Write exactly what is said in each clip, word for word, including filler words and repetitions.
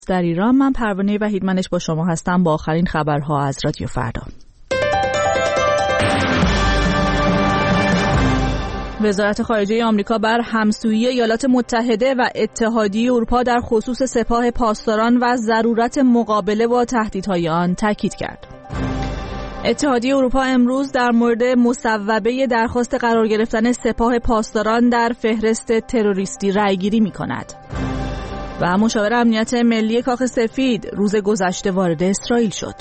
در ایران. من پروانه وحیدمنش با شما هستم با آخرین خبرها از رادیو فردا. وزارت خارجه آمریکا بر همسویی ایالات متحده و اتحادیه اروپا در خصوص سپاه پاسداران و ضرورت مقابله با تهدیدهای آن تاکید کرد. اتحادیه اروپا امروز در مورد مصوبه درخواست قرار گرفتن سپاه پاسداران در فهرست تروریستی رأیگیری می‌کند. و مشاور امنیت ملی کاخ سفید روز گذشته وارد اسرائیل شد.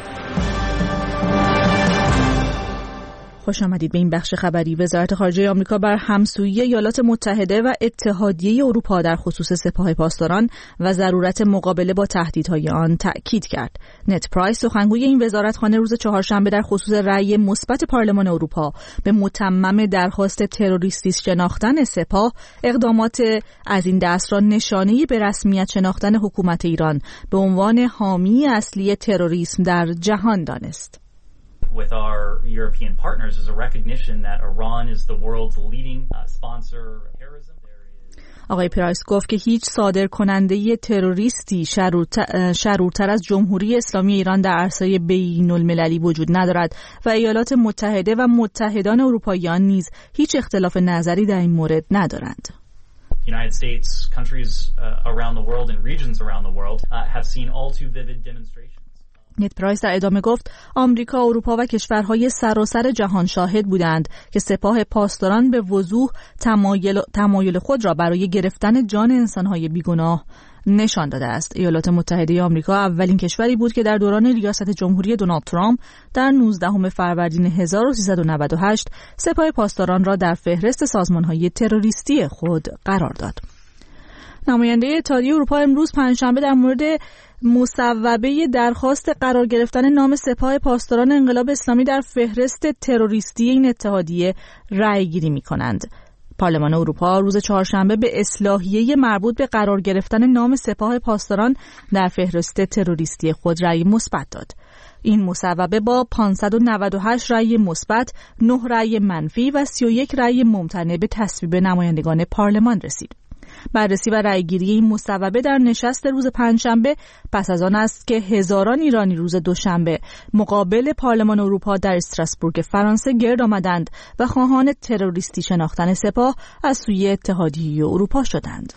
خوش آمدید به این بخش خبری. وزارت خارجه آمریکا بر همسویی ایالات متحده و اتحادیه اروپا در خصوص سپاه پاسداران و ضرورت مقابله با تهدیدهای آن تأکید کرد. نت پرایس سخنگوی این وزارتخانه روز چهارشنبه در خصوص رأی مثبت پارلمان اروپا به متمم درخواست تروریستی شناختن سپاه، اقدامات از این دست را نشانه‌ای به رسمیت شناختن حکومت ایران به عنوان حامی اصلی تروریسم در جهان دانست. with our European partners is a recognition that Iran is the world's leading uh, sponsor of terrorism. آقای پرایس گفت که هیچ صادر کننده تروریستی شرورتر از جمهوری اسلامی ایران در عرصه بین المللی وجود ندارد و ایالات متحده و متحدان اروپاییان نیز هیچ اختلاف نظری در این مورد ندارند. United States, countries uh, around the world and regions around the world uh, have seen all too vivid demonstrations. نت پرایس در ادامه گفت آمریکا، اروپا و کشورهای سراسر جهان شاهد بودند که سپاه پاسداران به وضوح تمایل, تمایل خود را برای گرفتن جان انسانهای بیگناه نشان داده است. ایالات متحده آمریکا اولین کشوری بود که در دوران ریاست جمهوری دونالد ترامپ در نوزدهم فروردین هزار و سیصد و نود و هشت سپاه پاسداران را در فهرست سازمانهای تروریستی خود قرار داد. نماینده اتحادیه اروپا امروز پنجشنبه در مورد مصوبه درخواست قرار گرفتن نام سپاه پاسداران انقلاب اسلامی در فهرست تروریستی این اتحادیه رأی گیری می کنند. پارلمان اروپا روز چهارشنبه به اصلاحیه مربوط به قرار گرفتن نام سپاه پاسداران در فهرست تروریستی خود رأی مثبت داد. این مصوبه با پانصد و نود و هشت رأی مثبت، نه رأی منفی و سی و یک رأی ممتنع به تصویب نمایندگان پارلمان رسید. بررسی و رأیگیری این مصوبه در نشست روز پنجشنبه پس از آن است که هزاران ایرانی روز دوشنبه مقابل پارلمان اروپا در استراسبورگ فرانسه گرد آمدند و خواهان تروریستی شناختن سپاه از سوی اتحادیه اروپا شدند.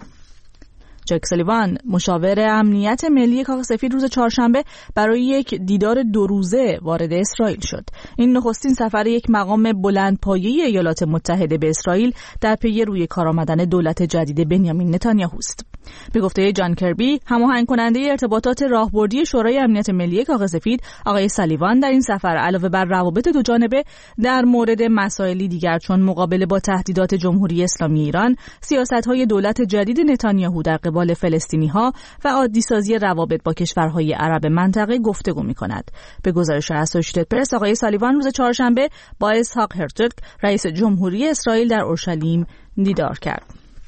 جک سالیوان مشاور امنیت ملی کاخ سفید روز چهارشنبه برای یک دیدار دو روزه وارد اسرائیل شد. این نخستین سفر یک مقام بلندپایه ایالات متحده به اسرائیل در پی روی کار آمدن دولت جدید بنیامین نتانیاهو است. به گفته جان کربی، هماهنگ کننده ارتباطات راهبردی شورای امنیت ملی کاخ سفید، آقای سالیوان در این سفر علاوه بر روابط دو جانبه در مورد مسائلی دیگر چون مقابله با تهدیدات جمهوری اسلامی ایران، سیاست‌های دولت جدید نتانیاهو در قبال فلسطینی‌ها و عادی‌سازی روابط با کشورهای عرب منطقه گفتگو می‌کند. به گزارش اسوشییتد پرس، آقای سالیوان روز چهارشنبه با اسحاق هرزوگ رئیس جمهوری اسرائیل در اورشلیم دیدار کرد.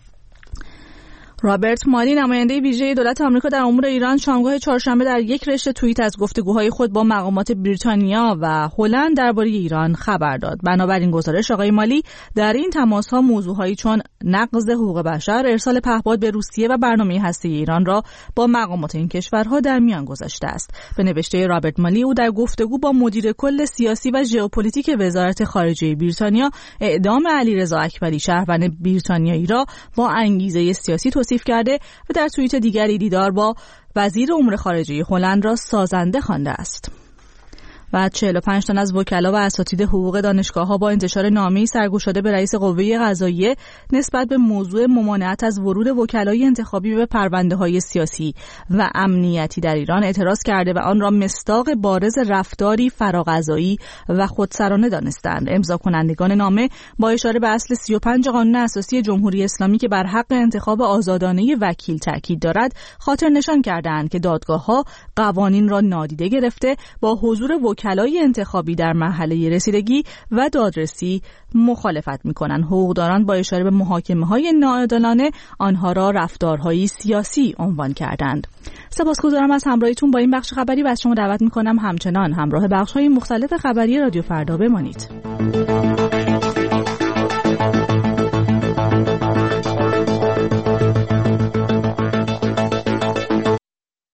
رابرت مالی نماینده ویژه دولت آمریکا در امور ایران شامگاه چهارشنبه در یک رشته توییت از گفتگوهای خود با مقامات بریتانیا و هلند درباره ایران خبر داد. بنابراین گزارش آقای مالی در این تماس‌ها موضوعهایی چون نقض حقوق بشر، ارسال پهپاد به روسیه و برنامه هسته‌ای ایران را با مقامات این کشورها در میان گذاشته است. به نوشته رابرت مالی، او در گفتگو با مدیر کل سیاسی و ژئوپلیتیک وزارت خارجه بریتانیا اعدام علیرضا اکبری شهروند بریتانیایی را با انگیزه سیاسی توصیف کرده و در توییت دیگری دیدار با وزیر امور خارجه هلند را سازنده خوانده است. و چهل و پنج تن از وکلا و اساتید حقوق دانشگاه‌ها با انتشار نامه‌ای سرگشاده به رئیس قوه قضاییه نسبت به موضوع ممانعت از ورود وکلای انتخابی به پرونده‌های سیاسی و امنیتی در ایران اعتراض کرده و آن را مصداق بارز رفتاری فراقضایی و خودسرانه دانستند. امضا کنندگان نامه با اشاره به اصل سی و پنج قانون اساسی جمهوری اسلامی که بر حق انتخاب آزادانه وکیل تاکید دارد، خاطر نشان کردند که دادگاه‌ها قوانین را نادیده گرفته با حضور وکلای انتخابی در مرحله رسیدگی و دادرسی مخالفت می‌کنند. حقوقدانان با اشاره به محاکمه‌های ناعادلانه آنها را رفتارهای سیاسی عنوان کردند. سپاسگزارم از همراهیتون با این بخش خبری و از شما دعوت می‌کنم همچنان همراه بخش‌های مختلف خبری رادیو فردا بمانید.